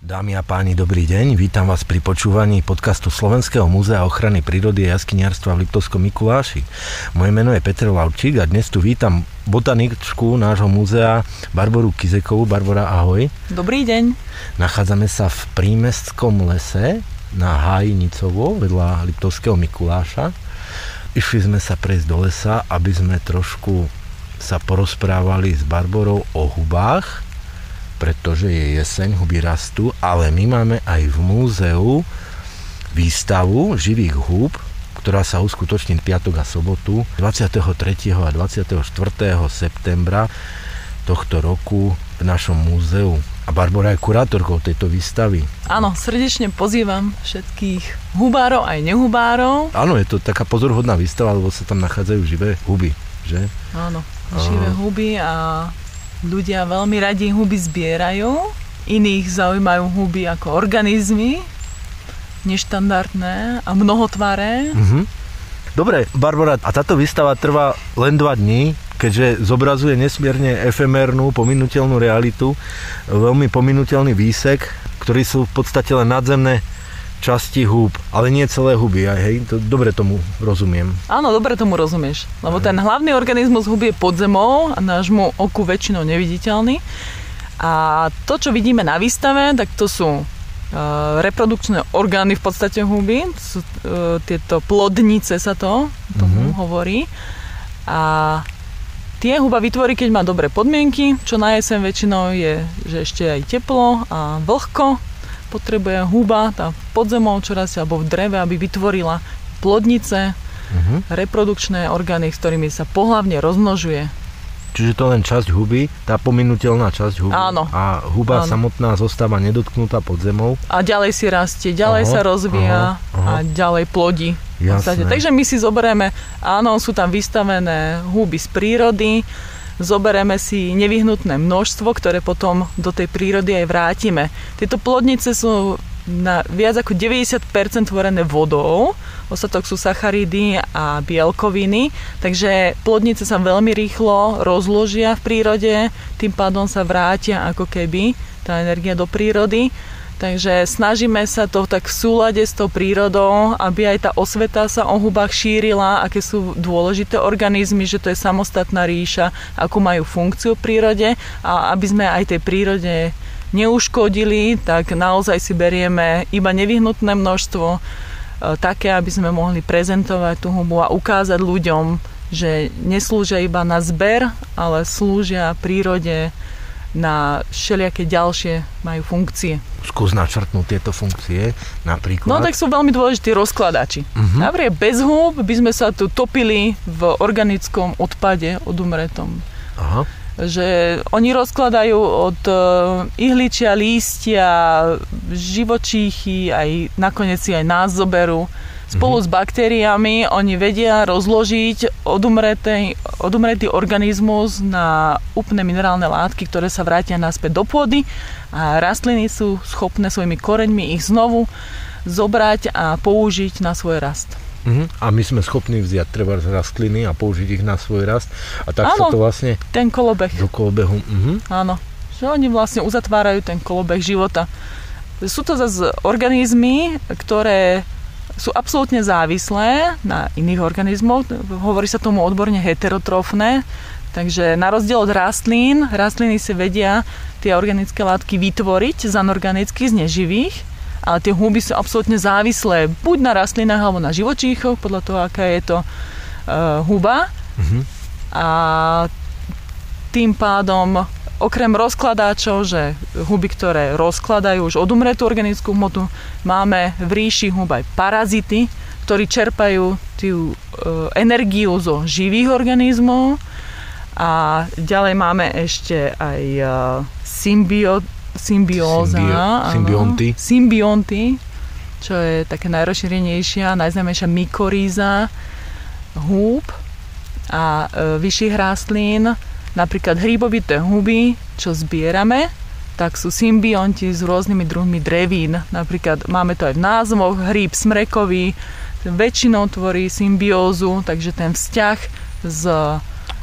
Dámy a páni, dobrý deň. Vítam vás pri počúvaní podcastu Slovenského múzea ochrany prírody a jaskyniarstva v Liptovskom Mikuláši. Moje meno je Peter Lavčík a dnes tu vítam botaničku nášho múzea Barboru Kizekovú. Barbora, ahoj. Dobrý deň. Nachádzame sa v prímestskom lese na Háji Nicovo vedľa Liptovského Mikuláša. Išli sme sa prejsť do lesa, aby sme trošku sa porozprávali s Barborou o hubách, pretože je jeseň, huby rastú, ale my máme aj v múzeu výstavu živých húb, ktorá sa uskutoční piatok a sobotu 23. a 24. septembra tohto roku v našom múzeu. A Barbora je kurátorkou tejto výstavy. Áno, srdečne pozývam všetkých hubárov aj nehubárov. Áno, je to taká pozoruhodná výstava, lebo sa tam nachádzajú živé huby, že? Áno, živé huby a ľudia veľmi radi huby zbierajú. Iných zaujímajú huby ako organizmy, neštandardné a mnohotvaré. Dobre, Barbora, a táto výstava trvá len 2 dní, keďže zobrazuje nesmierne efemérnu, pominuteľnú realitu, veľmi pominuteľný výsek, ktorý sú v podstate len nadzemné časti húb, ale nie celé huby, hej? Dobre tomu rozumiem. Áno, dobre tomu rozumieš, lebo ten hlavný organizmus huby je pod zemou a nášmu oku väčšinou neviditeľný. A to, čo vidíme na výstave, tak to sú reprodukčné orgány v podstate huby, sú tieto plodnice sa tomu hovorí. A tie huba vytvorí, keď má dobré podmienky, čo na jeseň väčšinou je, že ešte aj teplo a vlhko. Potrebuje huba pod zemou čoraz alebo v dreve, aby vytvorila plodnice, reprodukčné orgány, s ktorými sa pohlavne rozmnožuje. Čiže to len časť huby, tá pominuteľná časť huby. Áno. A huba samotná zostáva nedotknutá pod zemou. A ďalej si rastie, ďalej sa rozvíja a ďalej plodí. Takže my si zoberieme, áno, sú tam vystavené huby z prírody, zoberieme si nevyhnutné množstvo, ktoré potom do tej prírody aj vrátime. Tieto plodnice sú na viac ako 90% tvorené vodou, ostatok sú sacharidy a bielkoviny, takže plodnice sa veľmi rýchlo rozložia v prírode, tým pádom sa vrátia ako keby tá energia do prírody. Takže snažíme sa to tak v súlade s tou prírodou, aby aj tá osveta sa o hubách šírila, aké sú dôležité organizmy, že to je samostatná ríša, akú majú funkciu v prírode a aby sme aj tej prírode neuškodili, tak naozaj si berieme iba nevyhnutné množstvo, také, aby sme mohli prezentovať tú hubu a ukázať ľuďom, že neslúžia iba na zber, ale slúžia prírode na všelijaké ďalšie majú funkcie. Skús načrtnúť tieto funkcie, napríklad. No tak sú veľmi dôležití rozkladači. Napríklad bez húb by sme sa tu topili v organickom odpade odumretom. Že oni rozkladajú od ihličia, lístia, živočíchy, aj nakoniec si aj nás zoberú. Spolu s baktériami oni vedia rozložiť odumretý organizmus na úplne minerálne látky, ktoré sa vrátia naspäť do pôdy a rastliny sú schopné svojimi koreňmi ich znovu zobrať a použiť na svoj rast. A my sme schopní vziať treba z rastliny a použiť ich na svoj rast a tak sa to vlastne ten kolobeh. Do kolobehu. Áno, že oni vlastne uzatvárajú ten kolobeh života. Sú to zase organizmy, ktoré sú absolútne závislé na iných organizmoch. Hovorí sa tomu odborne heterotrofné. Takže na rozdiel od rastliny si vedia tie organické látky vytvoriť z anorganických, z neživých, ale tie huby sú absolútne závislé buď na rastlinách alebo na živočíchoch, podľa toho, aká je to huba. A tým pádom okrem rozkladáčov, že huby, ktoré rozkladajú už odumretú organickú hmotu, máme v ríši hub aj parazity, ktorí čerpajú tú energiu zo živých organizmov. A ďalej máme ešte aj symbionty, čo je také najrozšírenejšia, najznámejšia mykorýza húb a vyšších rastlín. Napríklad hríbovité huby, čo zbierame, tak sú symbionti s rôznymi druhmi drevín. Napríklad máme to aj v názvoch, hríb smrekový, väčšinou tvorí symbiózu, takže ten vzťah s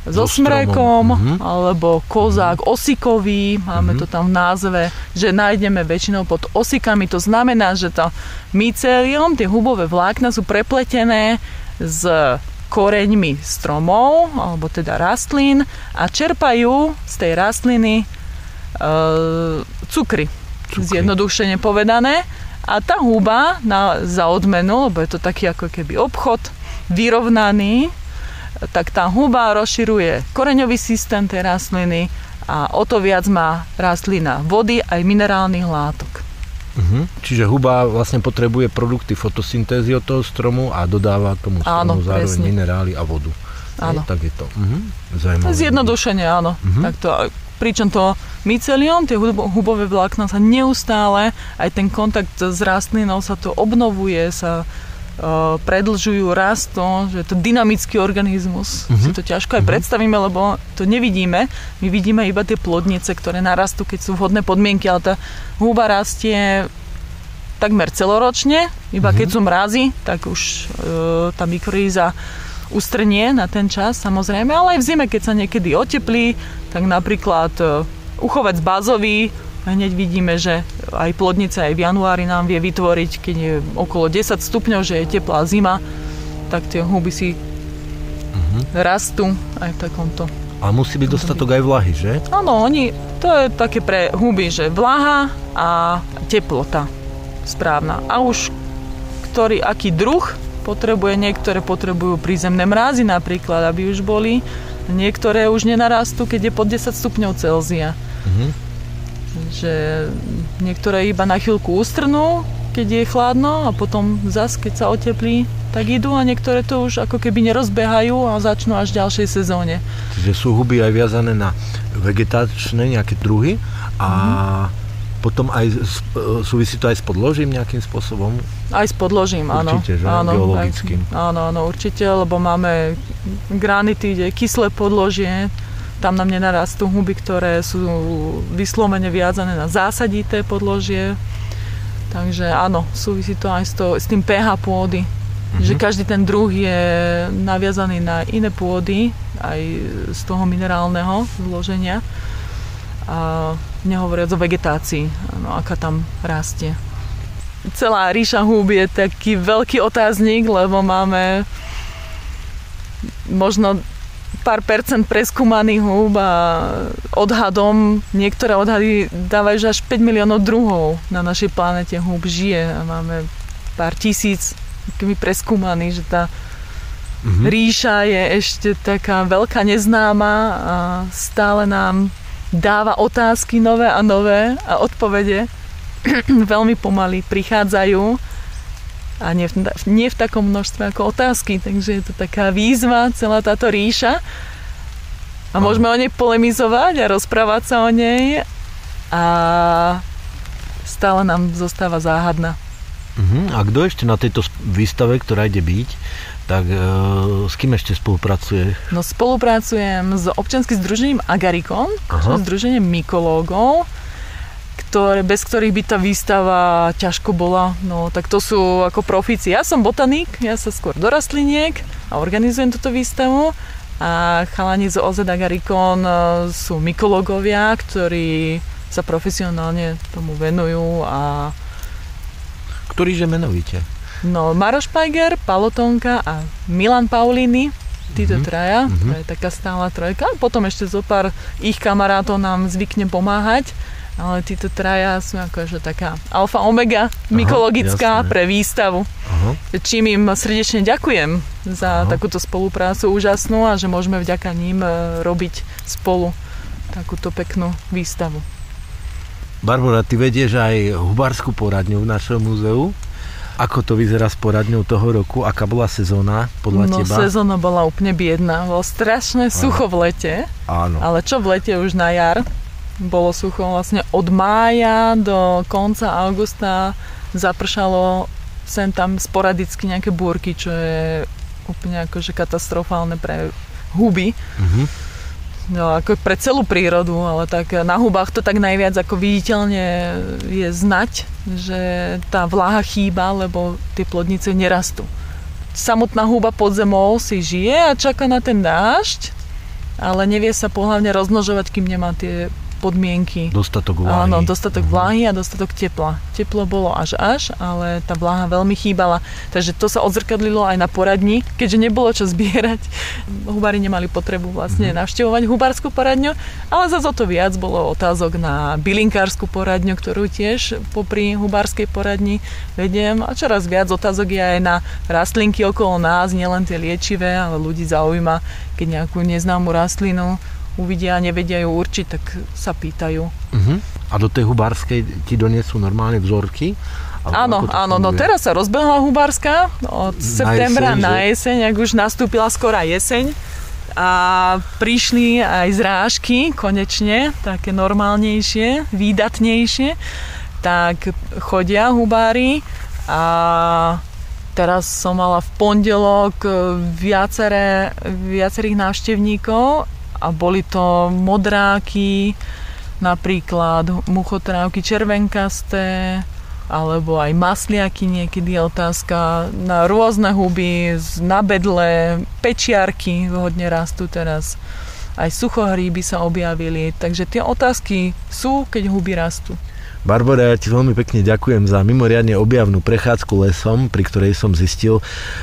so smrekom, alebo kozák osikový, máme to tam v názve, že nájdeme väčšinou pod osikami. To znamená, že to mycelium, tie hubové vlákna sú prepletené s koreňmi stromov, alebo teda rastlín a čerpajú z tej rastliny cukry. Zjednodušene povedané. A tá huba za odmenu, lebo je to taký ako keby obchod vyrovnaný, tak tá huba rozširuje koreňový systém tej rastliny a o to viac má rastlina vody aj minerálnych látok. Čiže huba vlastne potrebuje produkty fotosyntézy od toho stromu a dodáva tomu stromu zároveň minerály a vodu. Áno. Tak je to. Zaujímavé. Zjednodušenie, áno. Takto, pričom to mycelium, tie hubové vlákna sa neustále, aj ten kontakt s rastlinou sa to obnovuje, sa predlžujú, rastú, že je to dynamický organizmus. Si to ťažko aj predstavíme, lebo to nevidíme. My vidíme iba tie plodnice, ktoré narastú, keď sú vhodné podmienky, ale tá huba rastie takmer celoročne, iba keď sú mrazy, tak už tá mykorýza ustrnie na ten čas, samozrejme, ale aj v zime, keď sa niekedy oteplí, tak napríklad uchovec bázový, hneď vidíme, že aj plodnica aj v januári nám vie vytvoriť, keď je okolo 10 stupňov, že je teplá zima, tak tie huby si rastú aj v takomto. A musí byť dostatok aj vlahy, že? Áno, to je také pre huby, že vlaha a teplota správna. A už aký druh potrebuje, niektoré potrebujú prízemné mrázy napríklad, aby už boli, niektoré už nenarastú, keď je pod 10 stupňov Celzia. Že niektoré iba na chvíľku ustrnú, keď je chladno a potom zas, keď sa oteplí, tak idú a niektoré to už ako keby nerozbehajú a začnú až v ďalšej sezóne. Čiže sú huby aj viazané na vegetačné nejaké druhy a potom aj súvisí to aj s podložím nejakým spôsobom? Aj s podložím, áno. Určite, že? Áno, geologickým. Áno, určite, lebo máme granity, kde je kyslé podložie. Tam nám nenarastú huby, ktoré sú vyslovene viazané na zásadité podložie. Takže áno, súvisí to aj s tým pH pôdy. Že každý ten druh je naviazaný na iné pôdy, aj z toho minerálneho zloženia. A nehovoriac o vegetácii, aká tam rastie. Celá ríša húb je taký veľký otáznik, lebo máme možno pár percent preskúmaných húb a odhadom, niektoré odhady dávajú, že až 5 miliónov druhov na našej planete húb žije a máme pár tisíc preskúmaných, že tá ríša je ešte taká veľká neznáma a stále nám dáva otázky nové a nové a odpovede veľmi pomaly prichádzajú a nie v takom množstve ako otázky, takže je to taká výzva, celá táto ríša a môžeme o nej polemizovať a rozprávať sa o nej a stále nám zostáva záhadná. A kto ešte na tejto výstave, ktorá ide byť, tak s kým ešte spolupracuje? No spolupracujem s občianskym združením Agarikon, združením mykológov, bez ktorých by tá výstava ťažko bola. No tak to sú ako profíci. Ja som botanik, ja sa skôr do rastliniek a organizujem túto výstavu a chalani z OZ Agarikon sú mykológovia, ktorí sa profesionálne tomu venujú a... Ktorýže menovite? No, Maroš Pajger, Palo Tonka a Milan Paulini, títo traja, to je taká stála trojka. Potom ešte zo pár ich kamarátov nám zvykne pomáhať, ale títo traja sú akože taká alfa omega mykologická pre výstavu. Čím im srdečne ďakujem za takúto spoluprácu úžasnú a že môžeme vďaka ním robiť spolu takúto peknú výstavu. Barbora, ty vedieš aj hubárskú poradňu v našom múzeu. Ako to vyzerá s poradňou toho roku? Aká bola sezóna podľa teba? No sezóna bola úplne biedná. Bolo strašne sucho v lete. Áno. Ale čo v lete už na jar? Bolo sucho vlastne od mája do konca augusta. Zapršalo sem tam sporadicky nejaké búrky, čo je úplne akože katastrofálne pre huby. No, ako pre celú prírodu, ale tak na hubách to tak najviac ako viditeľne je znať, že tá vláha chýba, lebo tie plodnice nerastú. Samotná huba pod zemou si žije a čaká na ten dážď ale nevie sa pohlavne rozmnožovať, kým nemá tie podmienky. Dostatok vláhy. Áno, dostatok vláhy a dostatok tepla. Teplo bolo až, ale tá vláha veľmi chýbala. Takže to sa odzrkadlilo aj na poradni. Keďže nebolo čo zbierať, hubári nemali potrebu vlastne navštevovať hubárskú poradňu, ale zase o to viac bolo otázok na bylinkárskú poradňu, ktorú tiež popri hubárskej poradni vediem. A čoraz viac otázok je aj na rastlinky okolo nás, nielen tie liečivé, ale ľudí zaujíma, keď nejakú neznámu rastlinu uvidia a nevedia ju určiť, tak sa pýtajú. A do tej hubárskej ti doniesú normálne vzorky? Áno, no teraz sa rozbehla hubárska od septembra na jeseň, ak už nastúpila skorá jeseň a prišli aj zrážky konečne, také normálnejšie, výdatnejšie, tak chodia hubári a teraz som mala v pondelok viacerých návštevníkov a boli to modráky, napríklad muchotrávky červenkasté, alebo aj masliaky, niekedy je otázka na rôzne huby, na bedle, pečiarky hodne rastú teraz. Aj suchohríby sa objavili, takže tie otázky sú, keď huby rastú. Barbora, ja ti veľmi pekne ďakujem za mimoriadne objavnú prechádzku lesom, pri ktorej som zistil,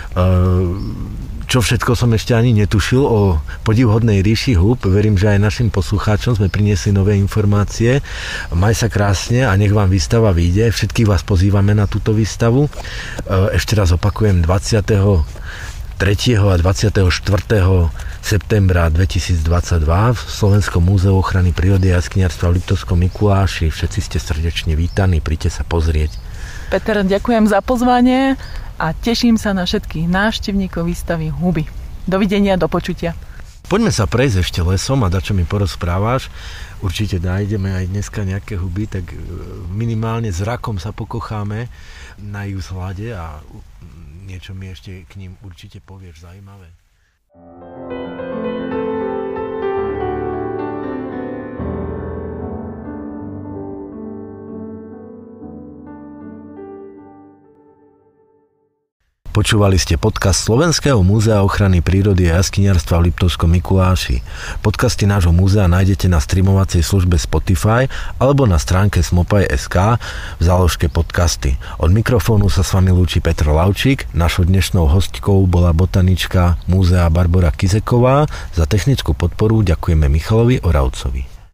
čo všetko som ešte ani netušil o podivhodnej ríši húb. Verím, že aj našim poslucháčom sme priniesli nové informácie. Maj sa krásne a nech vám výstava vyjde. Všetkých vás pozývame na túto výstavu. Ešte raz opakujem, 23. a 24. septembra 2022 v Slovenskom múzeu ochrany prírody a jaskiniarstva v Liptovskom Mikuláši. Všetci ste srdečne vítaní, príďte sa pozrieť. Peter, ďakujem za pozvanie a teším sa na všetkých návštevníkov výstavy Huby. Dovidenia, do počutia. Poďme sa prejsť ešte lesom a dačo mi porozprávaš. Určite nájdeme aj dneska nejaké huby, tak minimálne zrakom sa pokocháme na ich vzhľade a niečo mi ešte k ním určite povieš zaujímavé. Počúvali ste podcast Slovenského múzea ochrany prírody a jaskiniarstva v Liptovskom Mikuláši. Podcasty nášho múzea nájdete na streamovacej službe Spotify alebo na stránke smopaj.sk v záložke podcasty. Od mikrofónu sa s vami lúči Petr Lavčík. Našou dnešnou hostkou bola botanička múzea Barbora Kizeková. Za technickú podporu ďakujeme Michalovi Oravcovi.